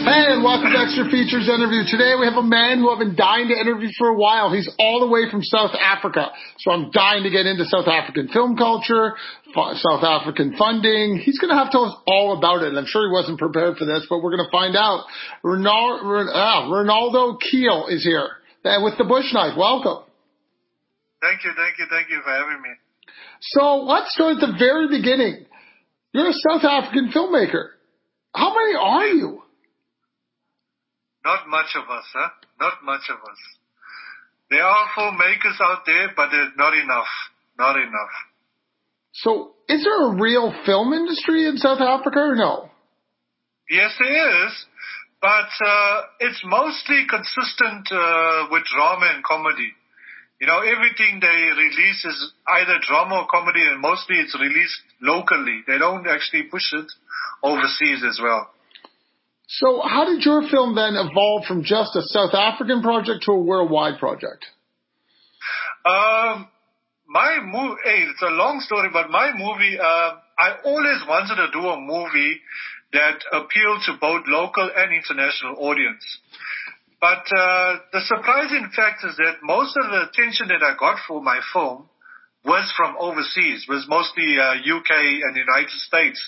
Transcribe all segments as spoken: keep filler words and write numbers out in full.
Hey, and welcome to Extra Features Interview. Today we have a man who I've been dying to interview for a while. He's all the way from South Africa, so I'm dying to get into South African film culture, South African funding. He's going to have to tell us all about it, and I'm sure he wasn't prepared for this, but we're going to find out. Ronaldo, ah, Ronaldo Keel is here and with the Bush Knife. Welcome. Thank you, thank you, thank you for having me. So let's start at the very beginning. You're a South African filmmaker. How many are you? Not much of us, huh? Not much of us. There are filmmakers out there, but there's not enough. Not enough. So, is there a real film industry in South Africa or no? Yes, there is, but uh, it's mostly consistent uh, with drama and comedy. You know, everything they release is either drama or comedy, and mostly it's released locally. They don't actually push it overseas as well. So how did your film then evolve from just a South African project to a worldwide project? Um, my movie, hey, it's a long story, but my movie, uh, I always wanted to do a movie that appealed to both local and international audience. But uh, the surprising fact is that most of the attention that I got for my film was from overseas, was mostly uh, U K and United States.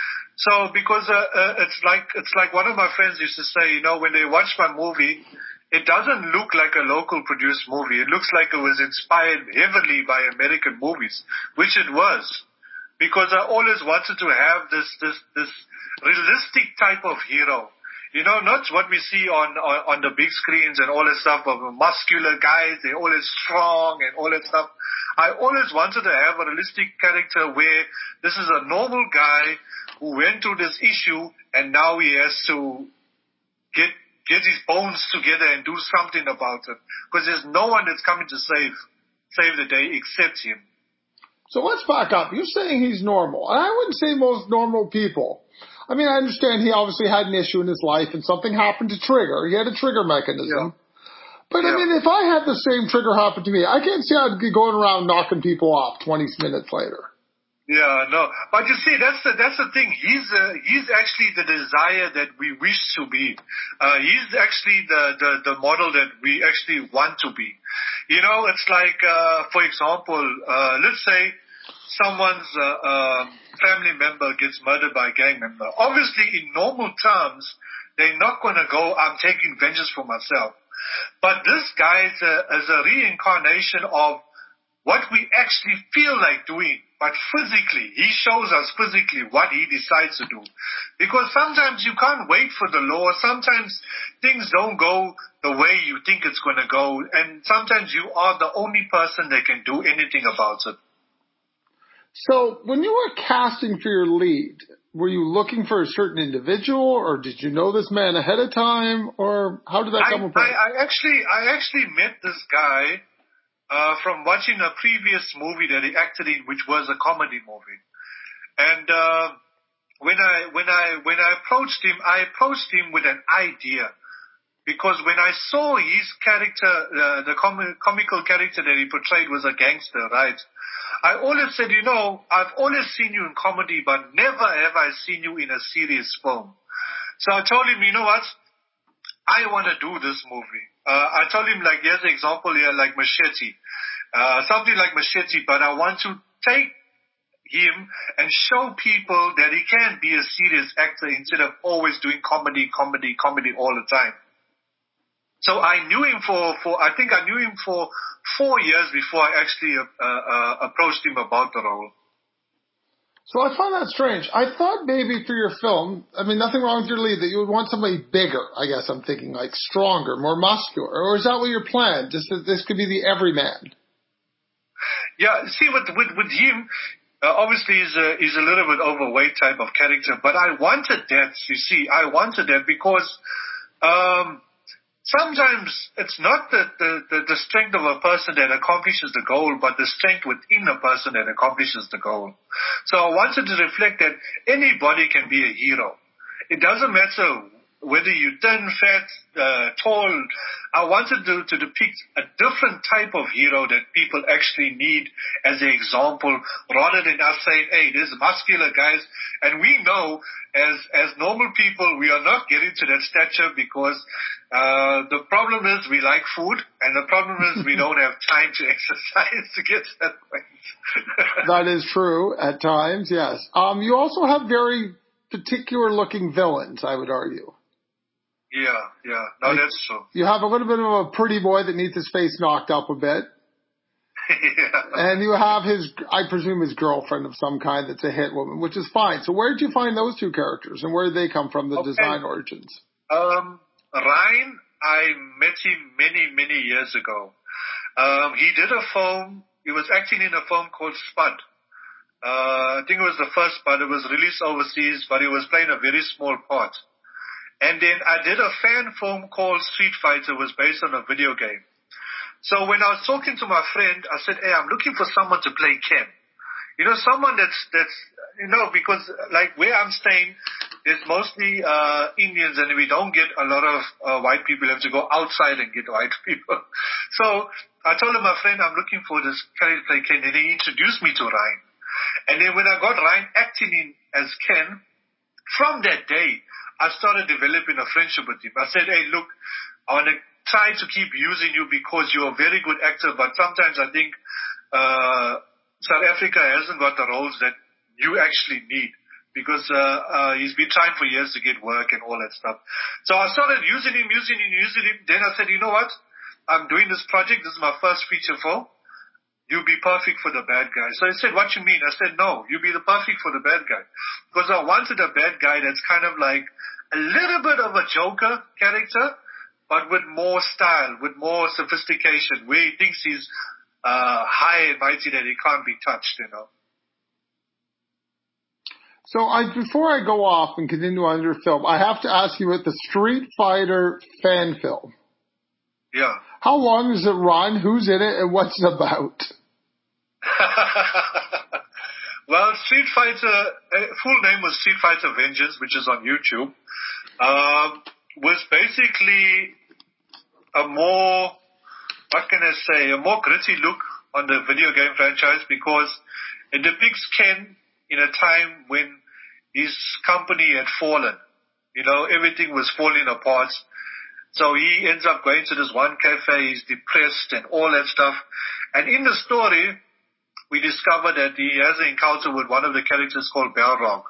So, because uh, uh, it's like it's like one of my friends used to say, you know, when they watch my movie, it doesn't look like a local produced movie. It looks like it was inspired heavily by American movies, which it was, because I always wanted to have this this this realistic type of hero. You know, not what we see on, on on the big screens and all that stuff of muscular guys. They're always strong and all that stuff. I always wanted to have a realistic character where this is a normal guy who went through this issue and now he has to get get his bones together and do something about it. Because there's no one that's coming to save save the day except him. So let's back up. You're saying he's normal. And I wouldn't say most normal people. I mean, I understand he obviously had an issue in his life and something happened to trigger. He had a trigger mechanism. Yeah. But, yeah. I mean, if I had the same trigger happen to me, I can't see I'd be going around knocking people off twenty minutes later. Yeah, no. But you see, that's the, that's the thing. He's uh, he's actually the desire that we wish to be. Uh, he's actually the, the, the model that we actually want to be. You know, it's like, uh, for example, uh, let's say someone's uh, uh, family member gets murdered by a gang member. Obviously, in normal terms, they're not going to go, I'm taking vengeance for myself. But this guy is a, is a reincarnation of what we actually feel like doing, but physically. He shows us physically what he decides to do. Because sometimes you can't wait for the law. Sometimes things don't go the way you think it's going to go. And sometimes you are the only person that can do anything about it. So when you were casting for your lead, were you looking for a certain individual, or did you know this man ahead of time, or how did that come about? I, I actually, I actually met this guy uh, from watching a previous movie that he acted in, which was a comedy movie. And uh, when I when I when I approached him, I approached him with an idea. Because when I saw his character, uh, the com- comical character that he portrayed was a gangster, right? I always said, you know, I've always seen you in comedy, but never have I seen you in a serious film. So I told him, you know what? I want to do this movie. Uh, I told him, like, here's an example here, like Machete. Uh, something like Machete, but I want to take him and show people that he can be a serious actor instead of always doing comedy, comedy, comedy all the time. So I knew him for, for, I think I knew him for four years before I actually uh, uh, approached him about the role. So I find that strange. I thought maybe for your film, I mean, nothing wrong with your lead, that you would want somebody bigger, I guess I'm thinking, like stronger, more muscular. Or is that what your plan? Just that this could be the everyman? Yeah, see, with, with, with him, uh, obviously he's a, he's a little bit overweight type of character, but I wanted that, you see, I wanted that because, um, sometimes it's not the, the, the, the strength of a person that accomplishes the goal, but the strength within a person that accomplishes the goal. So I wanted to reflect that anybody can be a hero. It doesn't matter whether you're thin, fat, uh, tall. I wanted to, to depict a different type of hero that people actually need as an example, rather than us saying, hey, there's muscular guys. And we know as, as normal people, we are not getting to that stature because, uh, the problem is we like food, and the problem is we don't have time to exercise to get to that point. That is true at times, yes. Um, you also have very particular looking villains, I would argue. Yeah, yeah. No, like, that's true. You have a little bit of a pretty boy that needs his face knocked up a bit. Yeah. And you have his, I presume his girlfriend of some kind that's a hit woman, which is fine. So where did you find those two characters, and where did they come from, the okay. design origins? Um, Ryan, I met him many, many years ago. Um, he did a film, he was acting in a film called Spud. Uh, I think it was the first Spud. It was released overseas, but he was playing a very small part. And then I did a fan film called Street Fighter. It was based on a video game. So when I was talking to my friend, I said, hey, I'm looking for someone to play Ken. You know, someone that's, that's, you know, because like where I'm staying, there's mostly, uh, Indians, and we don't get a lot of, uh, white people. You have to go outside and get white people. So I told him, my friend, I'm looking for this character to play Ken. And he introduced me to Ryan. And then when I got Ryan acting in as Ken, from that day, I started developing a friendship with him. I said, hey, look, I want to try to keep using you because you're a very good actor, but sometimes I think uh South Africa hasn't got the roles that you actually need because uh, uh he's been trying for years to get work and all that stuff. So I started using him, using him, using him. Then I said, you know what? I'm doing this project. This is my first feature film. You'll be perfect for the bad guy. So he said, what you mean? I said, no, you'll be the perfect for the bad guy. Because I wanted a bad guy that's kind of like a little bit of a Joker character, but with more style, with more sophistication, where he thinks he's uh high and mighty that he can't be touched, you know. So I, before I go off and continue on your film, I have to ask you about the Street Fighter fan film. Yeah. How long does it run? Who's in it, and what's it about? Well, Street Fighter, uh, full name was Street Fighter Vengeance, which is on YouTube, um, was basically a more, what can I say, a more gritty look on the video game franchise because it depicts Ken in a time when his company had fallen. You know, everything was falling apart. So he ends up going to this one cafe, he's depressed and all that stuff. And in the story, we discover that he has an encounter with one of the characters called Balrog.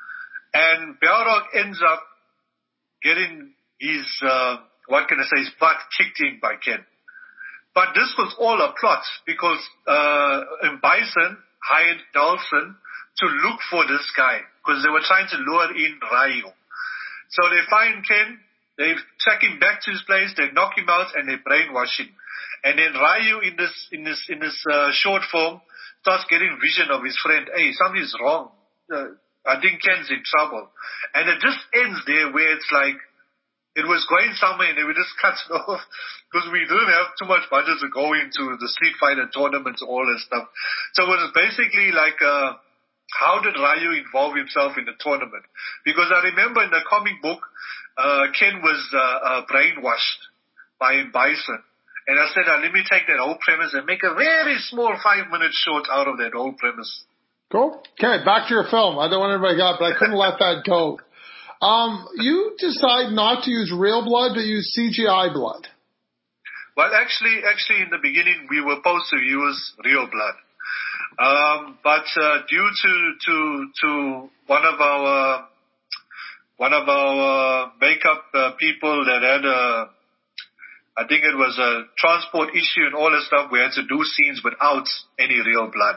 And Balrog ends up getting his, uh, what can I say, his butt kicked in by Ken. But this was all a plot because, uh, Bison hired Dawson to look for this guy because they were trying to lure in Ryu. So they find Ken, they track him back to his place, they knock him out and they brainwash him. And then Ryu in this, in this, in this, uh, short form starts getting vision of his friend. Hey, something's wrong. Uh, I think Ken's in trouble. And it just ends there where it's like, it was going somewhere and they were just cut it off because we didn't have too much budget to go into the Street Fighter tournaments and all that stuff. So it was basically like, uh, how did Ryu involve himself in the tournament? Because I remember in the comic book, uh, Ken was, uh, uh brainwashed by Bison. And I said, uh, let me take that whole premise and make a very small five-minute short out of that whole premise. Cool. Okay, back to your film. I don't want everybody got, but I couldn't let that go. Um, you decide not to use real blood, but use C G I blood. Well, actually, actually, in the beginning, we were supposed to use real blood. Um, but uh, due to to to one of our one of our makeup uh, people that had a, I think it was a transport issue and all that stuff, we had to do scenes without any real blood.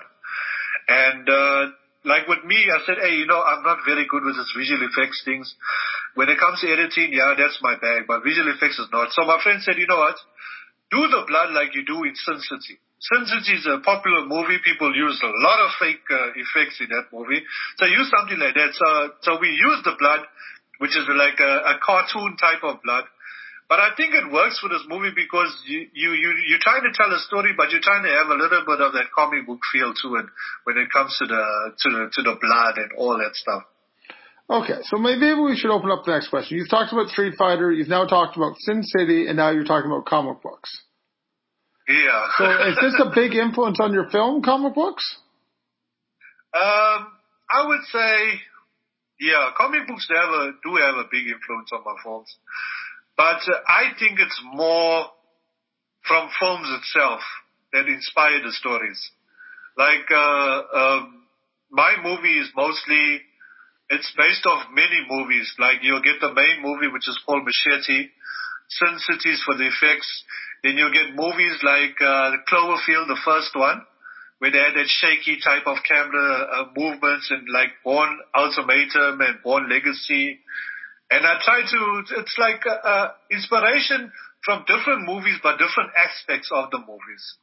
And uh, like with me, I said, hey, you know, I'm not very good with this visual effects things. When it comes to editing, yeah, that's my bag, but visual effects is not. So my friend said, you know what? Do the blood like you do in Sin City. Sin City is a popular movie. People use a lot of fake uh, effects in that movie. So use something like that. So, so we use the blood, which is like a, a cartoon type of blood. But I think it works for this movie because you, you, you, you're trying to tell a story, but you're trying to have a little bit of that comic book feel to it when it comes to the, to the, to the blood and all that stuff. Okay, so maybe we should open up the next question. You've talked about Street Fighter, you've now talked about Sin City, and now you're talking about comic books. Yeah. So is this a big influence on your film, comic books? Um, I would say, yeah, comic books they have a, do have a big influence on my films. But uh, I think it's more from films itself that inspire the stories. Like, uh, um, my movie is mostly, it's based off many movies. Like, you'll get the main movie, which is called Machete, Sin Cities for the effects. Then you'll get movies like uh, Cloverfield, the first one, where they had that shaky type of camera uh, movements, and like Bourne Ultimatum and Bourne Legacy. And I try to, it's like uh, uh, inspiration from different movies, but different aspects of the movies.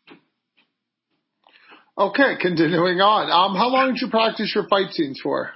Okay, continuing on. Um, how long did you practice your fight scenes for?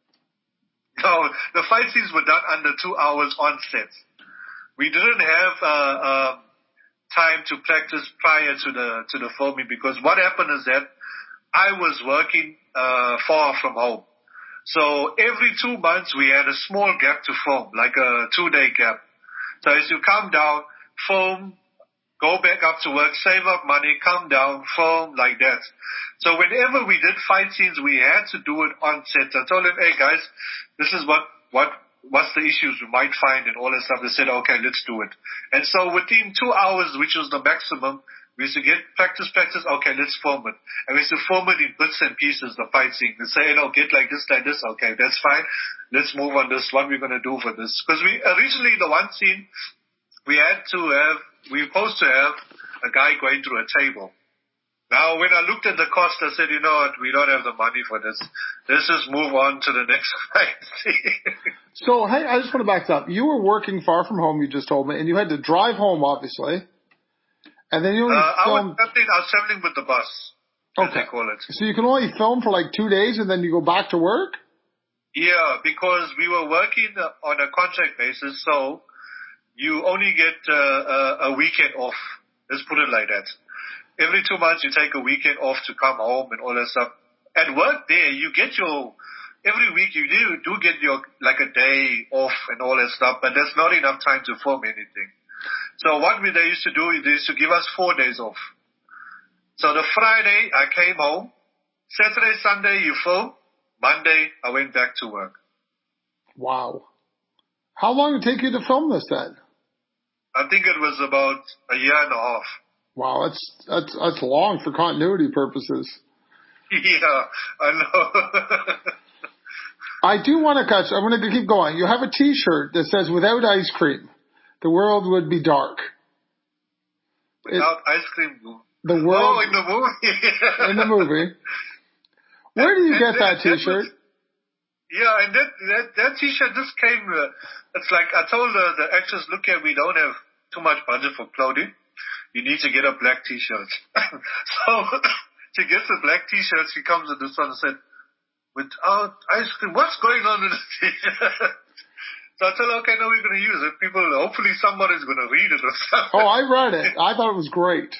No, the fight scenes were done under two hours on set. We didn't have uh, uh, time to practice prior to the to the filming, because what happened is that I was working uh, far from home. So every two months we had a small gap to film, like a two-day gap. So as you come down, film, go back up to work, save up money, come down, film, like that. So whenever we did fight scenes, we had to do it on set. I told them, hey guys, this is what, what, what's the issues we might find and all that stuff. They said, okay, let's do it. And so within two hours, which was the maximum, we used to get practice, practice, okay, let's film it. And we used to film it in bits and pieces, the fight scene. They say, you know, get like this, like this, okay, that's fine. Let's move on this, what we're going to do for this. Because we, originally the one scene, we had to have, we were supposed to have a guy going through a table. Now, when I looked at the cost, I said, you know what, we don't have the money for this. Let's just move on to the next fight scene. So, hey, I just want to back up. You were working far from home, you just told me, and you had to drive home, obviously. And then you only uh, filmed... I was traveling, I was traveling with the bus, as okay. they call it. So you can only film for like two days and then you go back to work? Yeah, because we were working on a contract basis, so you only get uh, a weekend off. Let's put it like that. Every two months you take a weekend off to come home and all that stuff. At work there, you get your, every week you do, do get your, like a day off and all that stuff, but that's not enough time to film anything. So what we, they used to do is they used to give us four days off. So the Friday I came home, Saturday, Sunday you film, Monday I went back to work. Wow. How long did it take you to film this then? I think it was about a year and a half. Wow, that's that's that's long for continuity purposes. Yeah, I know. I do want to catch, I'm going to keep going. You have a t-shirt that says, without ice cream, the world would be dark. Without it, ice cream? The world. Oh, in the movie. In the movie. Where do you and, get and that, that t-shirt? Was, yeah, and that, that, that t-shirt just came, uh, it's like I told uh, the actress, look here, we don't have too much budget for clothing. You need to get a black t-shirt. So she gets a black t-shirt, she comes to this one and said, without ice cream, what's going on with this t-shirt? So I told her, okay, no, we're going to use it. People, hopefully somebody's going to read it or something. Oh, I read it. I thought it was great.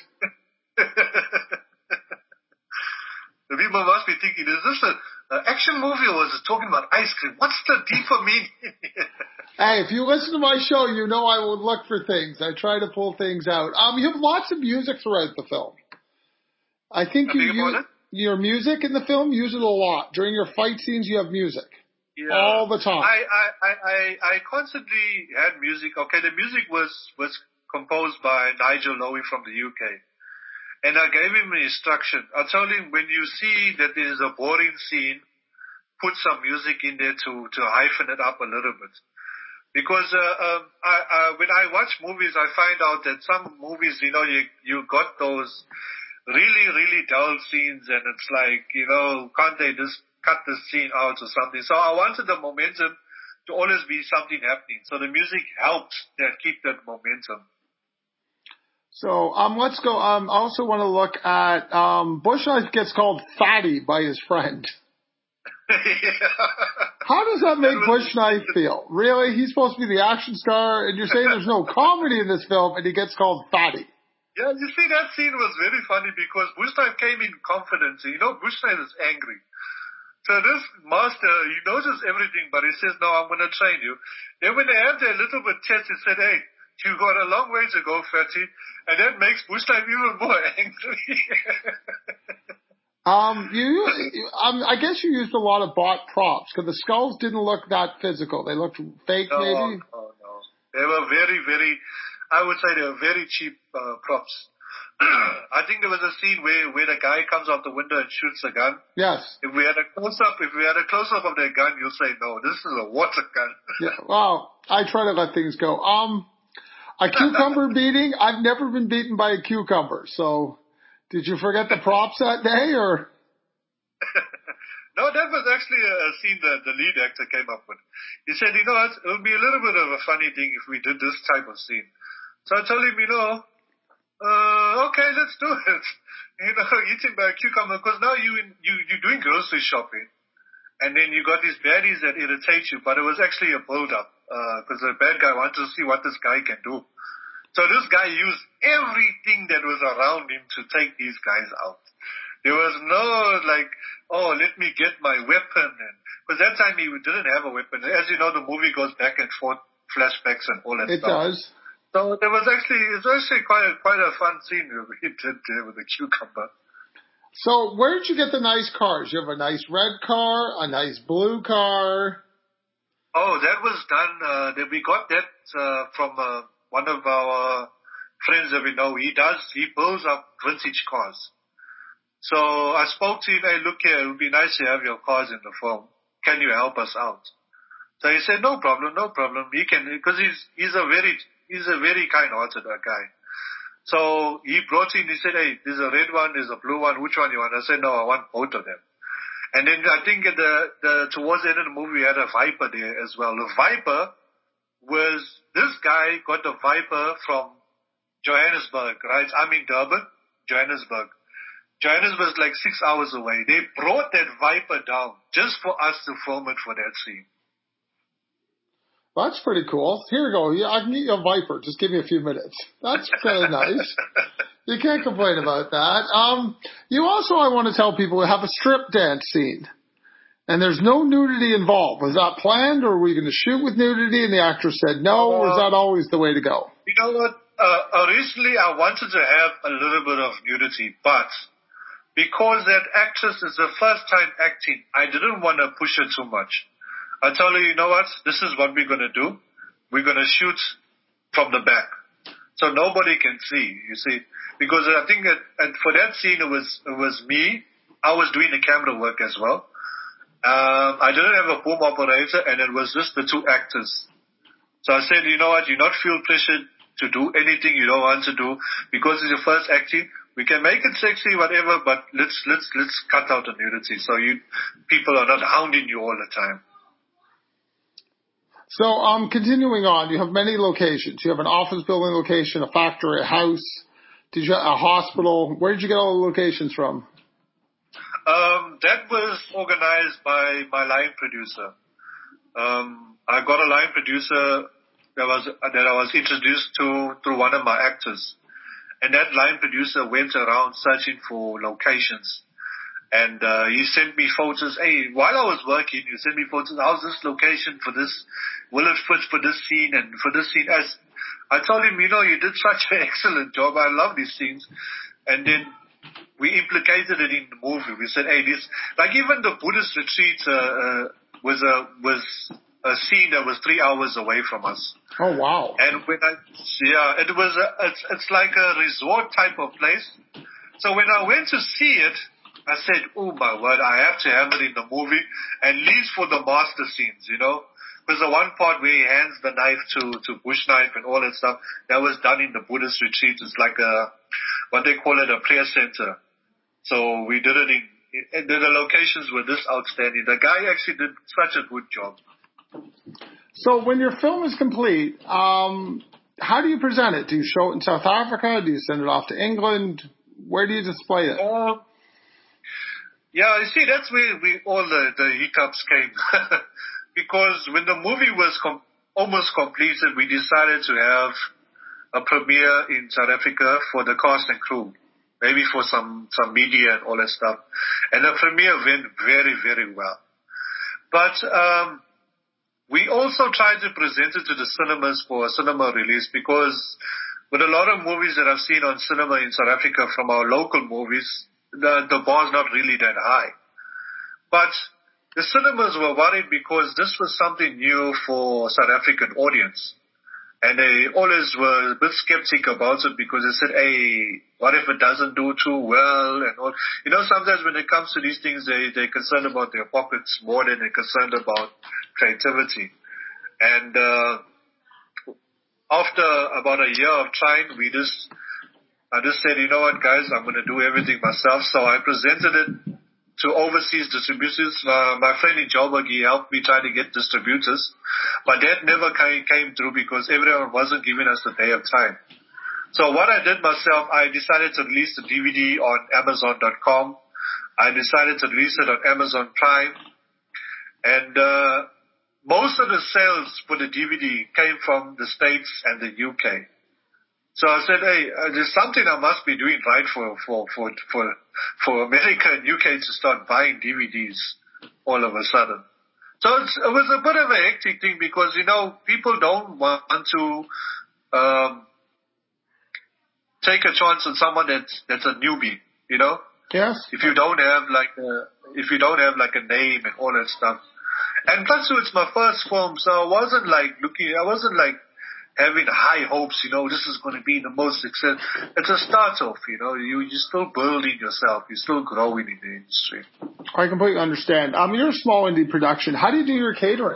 The people must be thinking, is this an action movie or is it talking about ice cream? What's the deeper meaning? Hey, if you listen to my show, you know I will look for things. I try to pull things out. Um, you have lots of music throughout the film. I think I you use your music in the film, use it a lot. During your fight scenes, you have music. Yeah. All the time. I, I, I, I, I constantly had music. Okay, the music was, was composed by Nigel Lowy from the U K. And I gave him an instruction. I told him, when you see that there is a boring scene, put some music in there to, to hyphen it up a little bit. Because uh, um, I, I, when I watch movies, I find out that some movies, you know, you you got those really, really dull scenes, and it's like, you know, can't they just cut the scene out or something? So I wanted the momentum to always be something happening. So the music helps that keep that momentum. So um, let's go. Um, I also want to look at um, Bush Knife gets called Fatty by his friend. Yeah. How does that make Bush Knife feel? Really? He's supposed to be the action star, and you're saying there's no comedy in this film, and he gets called Fatty. Yeah, you see, that scene was very funny because Bush Knife came in confidence. You know, Bush Knife is angry. So this master, he knows everything, but he says, no, I'm going to train you. Then when they have their little bit test, he said, hey, you've got a long way to go, Fatty. And that makes Bushlife even more angry. um, you, you um, I guess you used a lot of bought props, because the skulls didn't look that physical. They looked fake, no, maybe? No, no, They were very, very, I would say they were very cheap uh, props. I think there was a scene where, where the guy comes out the window and shoots a gun. Yes. If we had a close-up, if we had a close-up of that gun, you'll say, no, this is a water gun. Yeah, well, I try to let things go. Um, a cucumber beating? I've never been beaten by a cucumber. So, did you forget the props that day, or? No, that was actually a scene that the lead actor came up with. He said, you know, it would be a little bit of a funny thing if we did this type of scene. So I told him, you know, Uh, okay, let's do it. You know, eating by a cucumber, because now you, you, you're doing grocery shopping, and then you got these baddies that irritate you, but it was actually a build-up, because uh, the bad guy wanted to see what this guy can do. So this guy used everything that was around him to take these guys out. There was no, like, oh, let me get my weapon, and because that time he didn't have a weapon. As you know, the movie goes back and forth, flashbacks and all that it stuff. It does. So there was actually, it was actually quite a, quite a fun scene we did there with the cucumber. So where did you get the nice cars? You have a nice red car, a nice blue car. Oh, that was done, uh, that we got that, uh, from, uh, one of our friends that we know. He does, he builds up vintage cars. So I spoke to him, hey, look here, it would be nice to have your cars in the film. Can you help us out? So he said, no problem, no problem. He can, because he's, he's a very, He's a very kind-hearted guy. So he brought in, he said, hey, there's a red one, there's a blue one, which one you want? I said, no, I want both of them. And then I think at the, the, towards the end of the movie, we had a Viper there as well. The Viper was, this guy got the Viper from Johannesburg, right? I'm in Durban, Johannesburg. Johannesburg is like six hours away. They brought that Viper down just for us to film it for that scene. That's pretty cool. Here we go. I can get you a Viper. Just give me a few minutes. That's kind of nice. You can't complain about that. Um, you also, I want to tell people, have a strip dance scene. And there's no nudity involved. Was that planned, or were you going to shoot with nudity and the actress said no, or was that always the way to go? You know what? Uh, originally, I wanted to have a little bit of nudity, but because that actress is the first time acting, I didn't want to push her too much. I told her, you know what, this is what we're going to do. We're going to shoot from the back. So nobody can see, you see. Because I think that and for that scene, it was it was me. I was doing the camera work as well. Um, I didn't have a boom operator, and it was just the two actors. So I said, you know what, you not feel pressured to do anything you don't want to do. Because it's your first acting, we can make it sexy, whatever, but let's let's let's cut out the nudity so you people are not hounding you all the time. So, um, continuing on, you have many locations. You have an office building location, a factory, a house, did you, a hospital. Where did you get all the locations from? Um, that was organized by my line producer. Um, I got a line producer that was that I was introduced to through one of my actors, and that line producer went around searching for locations. And uh, he sent me photos. Hey, while I was working, he sent me photos. How's this location for this? Will it fit for this scene and for this scene? As I told him, you know, you did such an excellent job. I love these scenes. And then we implicated it in the movie. We said, hey, this, like even the Buddhist retreat uh, uh, was a was a scene that was three hours away from us. Oh wow! And when I yeah, it was a, it's it's like a resort type of place. So when I went to see it, I said, oh my word, I have to have it in the movie, at least for the master scenes, you know? Because the one part where he hands the knife to, to Bush Knife and all that stuff, that was done in the Buddhist retreat. It's like a, what they call it, a prayer center. So we did it in, in the locations were this outstanding. The guy actually did such a good job. So when your film is complete, um, how do you present it? Do you show it in South Africa? Do you send it off to England? Where do you display it? Uh, Yeah, you see, that's where we all the, the hiccups came. Because when the movie was com- almost completed, we decided to have a premiere in South Africa for the cast and crew. maybe for some, some media and all that stuff. And the premiere went very, very well. But, um, we also tried to present it to the cinemas for a cinema release because with a lot of movies that I've seen on cinema in South Africa from our local movies, the, the bar's not really that high. But the cinemas were worried because this was something new for South African audience. And they always were a bit skeptic about it because they said, hey, what if it doesn't do too well and all. You know, sometimes when it comes to these things, they, they're concerned about their pockets more than they're concerned about creativity. And uh, after about a year of trying, we just, I just said, you know what, guys, I'm going to do everything myself. So I presented it to overseas distributors. Uh, my friend in Joburg, he helped me try to get distributors. But that never came, came through because everyone wasn't giving us the day of time. So what I did myself, I decided to release the D V D on Amazon dot com. I decided to release it on Amazon Prime. And uh, most of the sales for the D V D came from the States and the U K. So I said, hey, uh, there's something I must be doing right for, for, for, for, for America and U K to start buying D V Ds all of a sudden. So it's, it was a bit of a hectic thing because, you know, people don't want to, um, take a chance on someone that's, that's a newbie, you know? Yes. If you don't have like a, if you don't have like a name and all that stuff. And plus it's my first film, so I wasn't like looking, I wasn't like, having high hopes, you know, this is going to be the most success. It's a start off, you know, you, you're still building yourself. You're still growing in the industry. I completely understand. Um, you're a small indie production. How do you do your catering?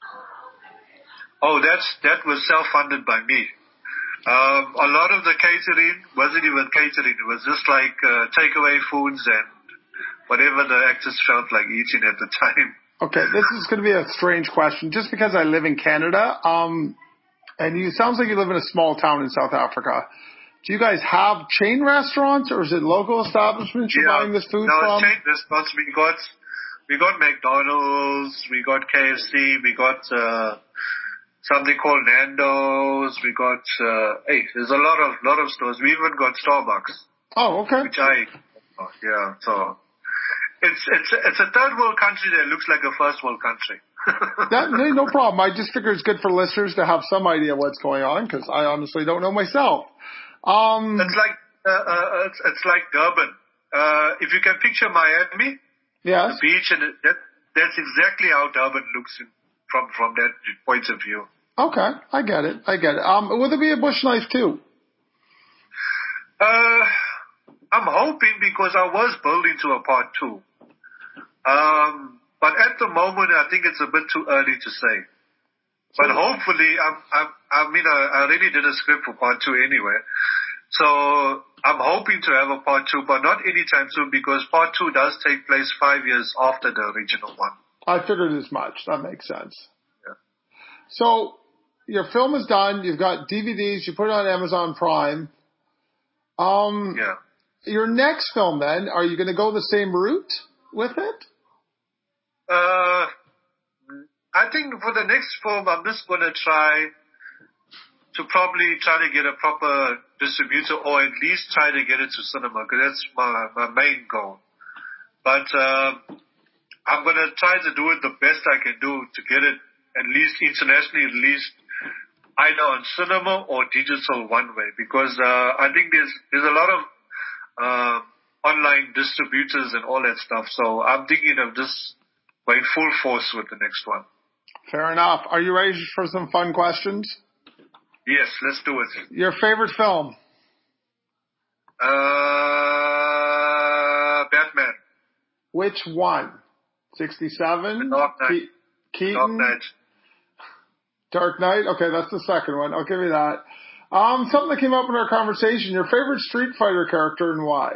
Oh, that's, that was self-funded by me. Um, a lot of the catering wasn't even catering. It was just like, uh, takeaway foods and whatever the actors felt like eating at the time. Okay. This is going to be a strange question. Just because I live in Canada, um, and you, it sounds like you live in a small town in South Africa. Do you guys have chain restaurants or is it local establishments you're yeah, buying this food no, from? No, chain restaurants. We got, we got McDonald's, we got K F C, we got, uh, something called Nando's, we got, uh, hey, there's a lot of, lot of stores. We even got Starbucks. Oh, okay. Which I, oh, yeah, so. It's, it's, it's a third world country that looks like a first world country. That, no problem. I just figure it's good for listeners to have some idea what's going on because I honestly don't know myself. Um, it's like uh, uh, it's, it's like Durban. Uh, if you can picture Miami, yes, the beach, and it, that that's exactly how Durban looks in, from from that point of view. Okay, I get it. I get it. Um, will there be a bush knife too? Uh, I'm hoping because I was building to a part two. Um. But at the moment, I think it's a bit too early to say. But hopefully, I'm, I'm, I mean, I, I already did a script for part two anyway. So I'm hoping to have a part two, but not anytime soon because part two does take place five years after the original one. I figured as much. That makes sense. Yeah. So your film is done. You've got D V Ds. You put it on Amazon Prime. Um, yeah. Your next film, then, are you going to go the same route with it? Uh, I think for the next film, I'm just going to try to probably try to get a proper distributor or at least try to get it to cinema because that's my, my main goal. But uh, I'm going to try to do it the best I can do to get it at least internationally released either on cinema or digital one way because uh, I think there's there's a lot of uh, online distributors and all that stuff. So I'm thinking of just going full force with the next one. Fair enough. Are you ready for some fun questions? Yes, let's do it. Your favorite film? Uh, Batman. Which one? sixty-seven? Dark Knight. Ke- Keaton? Dark Knight. Dark Knight? Okay, that's the second one. I'll give you that. Um, something that came up in our conversation. Your favorite Street Fighter character and why?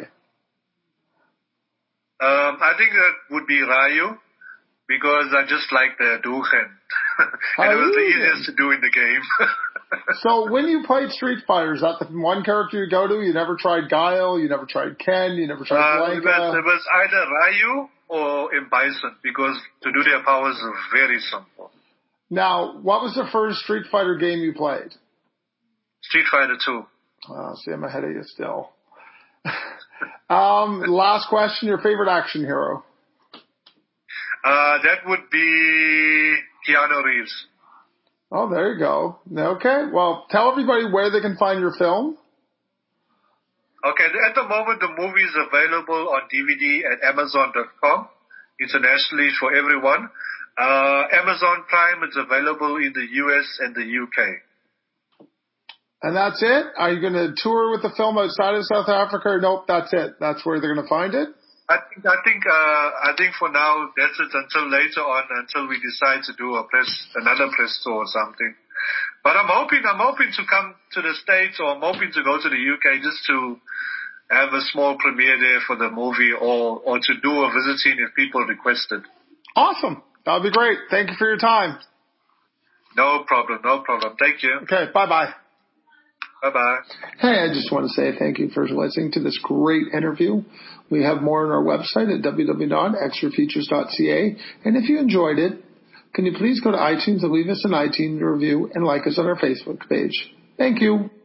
Um, I think that would be Ryu. Because I just like the Duchen. And it was the easiest to do in the game. So when you played Street Fighter, is that the one character you go to? You never tried Guile? You never tried Ken? You never tried uh, Blanka? It was, it was either Ryu or M. Bison because to do their powers are very simple. Now, what was the first Street Fighter game you played? Street Fighter two. Oh, see, I'm ahead of you still. Um, last question, your favorite action hero? Uh, that would be Keanu Reeves. Oh, there you go. Okay, well, tell everybody where they can find your film. Okay, at the moment the movie is available on D V D at Amazon dot com, internationally for everyone. Uh, Amazon Prime is available in the U S and the U K. And that's it? Are you going to tour with the film outside of South Africa? Or nope, that's it. That's where they're going to find it? I think, I think, uh, I think for now that's it until later on, until we decide to do a press, another press tour or something. But I'm hoping, I'm hoping to come to the States, or I'm hoping to go to the U K just to have a small premiere there for the movie, or, or to do a visiting if people request it. Awesome. That would be great. Thank you for your time. No problem, no problem. Thank you. Okay, bye-bye. Bye-bye. Hey, I just want to say thank you for listening to this great interview. We have more on our website at w w w dot extra features dot c a. And if you enjoyed it, can you please go to iTunes and leave us an iTunes review and like us on our Facebook page. Thank you.